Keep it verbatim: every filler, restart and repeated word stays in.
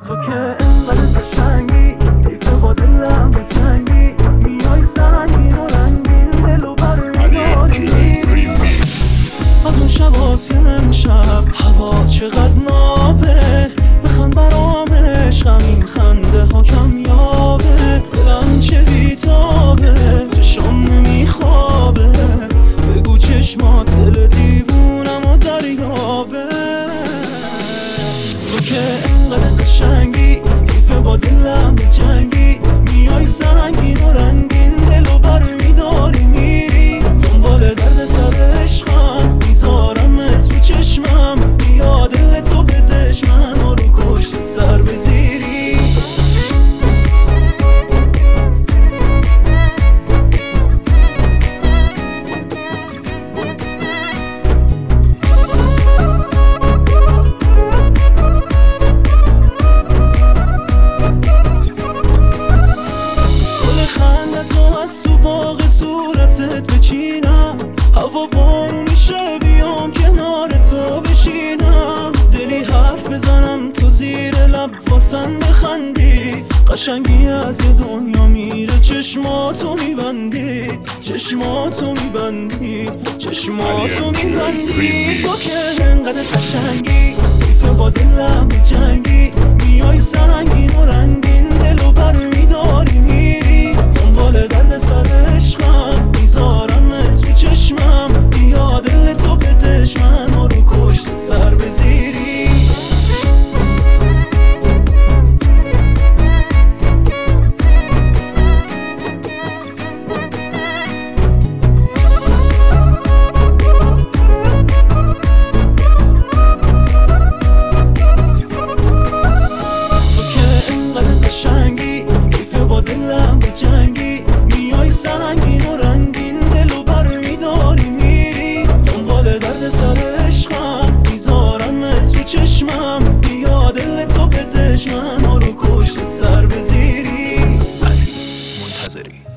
تو که انقدر قشنگی حیف با دلم بجنگی میای سنگین و رنگین دل و بر میداری از اون شب آسیم امشب هوا چقدر نابه بخند برام عشقم این خنده ها کمیابه دلم چه بیتابه چشم نمیخوابه بگو چشمات دل دیوونم و دریابه تو که انقدر قشنگی حیف با دلم بجنگی میای سنگین و رنگین دل و بر میداری میری دنبال درد سر عشقم میذارمت تو چشمم بیا دل تو بدش منو رو کشت سر بزیری صورتت بچینم هوا بارونی شه بیام کنار تو بشینم دلی حرف بزنم تو زیر لب واسم بخندی قشنگی از یه دنیا میره چشماتو میبندی چشماتو میبندی چشماتو میبندی تو که انقدر قشنگی حیف با دلم بجنگی میای سنگین و رنگین دل و بر میداری میری دنبال درد سر عشقم میذارمت تو چشمم بیا دل تو بدش منو رو کشت سر بزیری تو که انقدر قشنگی حیف با دلم بجنگی میای سنگین و رنگین دل و بر میداری میری دنبال درد سر عشقم میذارمت تو چشمم بیا دل تو بدش منو رو کشت سر بزیری. علی منتظری.